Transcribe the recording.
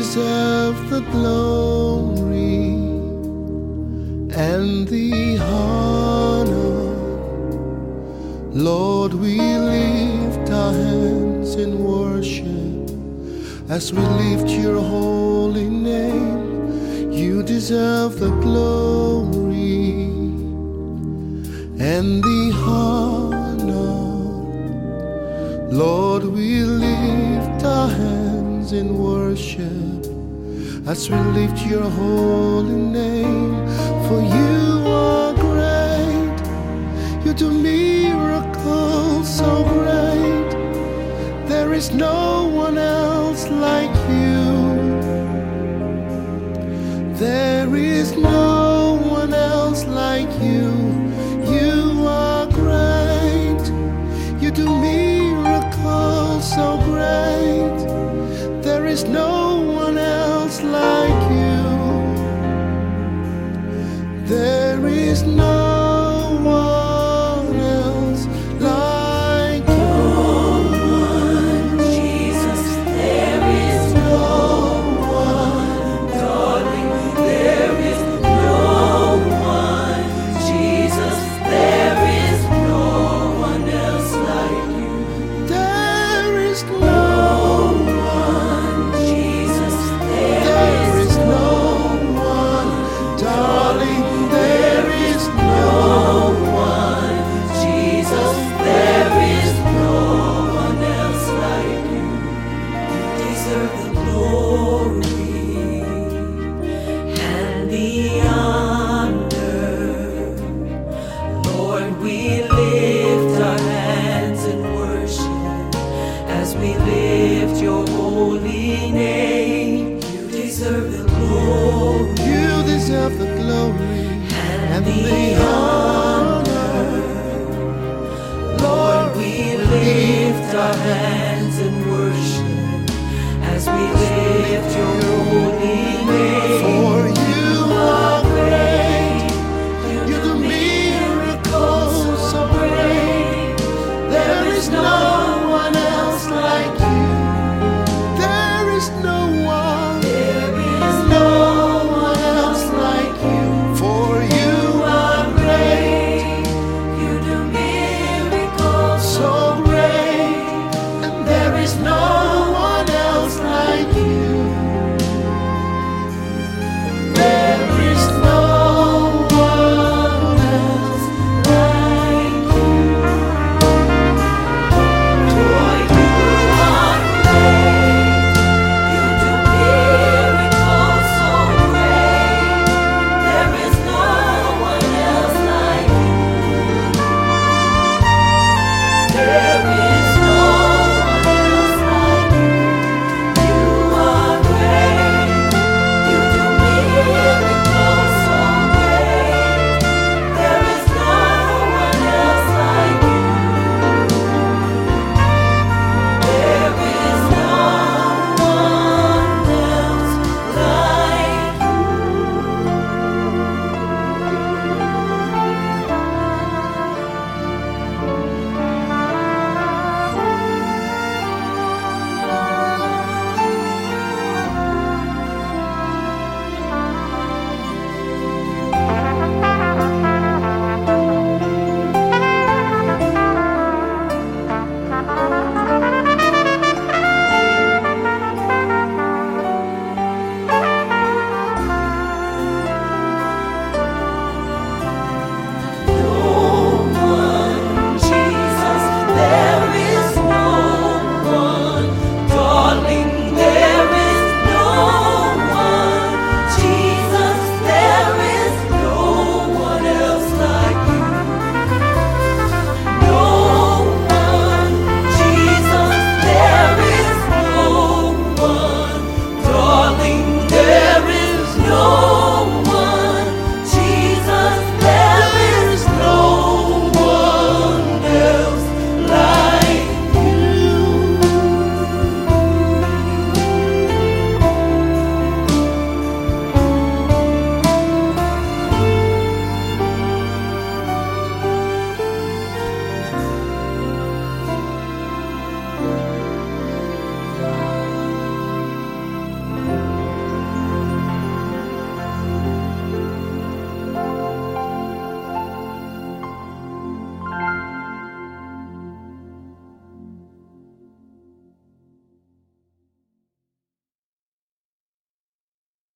deserve the glory and the honor. Lord, we lift our hands in worship as we lift your holy name. You deserve the glory and the honor. Lord, we lift our hands in worship as we lift your holy name. For you are great, you do miracles so great. There is no one else like you. There is no one else like you. You are great, you do miracles so great. There is no one else like you. There is no one else like you. No one, Jesus, there is no one, darling, there is no one, Jesus, there is no one else like you. There is no one, Jesus, there is no one, darling. There is no one, Jesus, there is no one else like you. You deserve the glory and the honor. Lord, we lift our hands in worship as we lift your holy name. You deserve the glory. You deserve the glory And the honor, Lord, we lift our hands.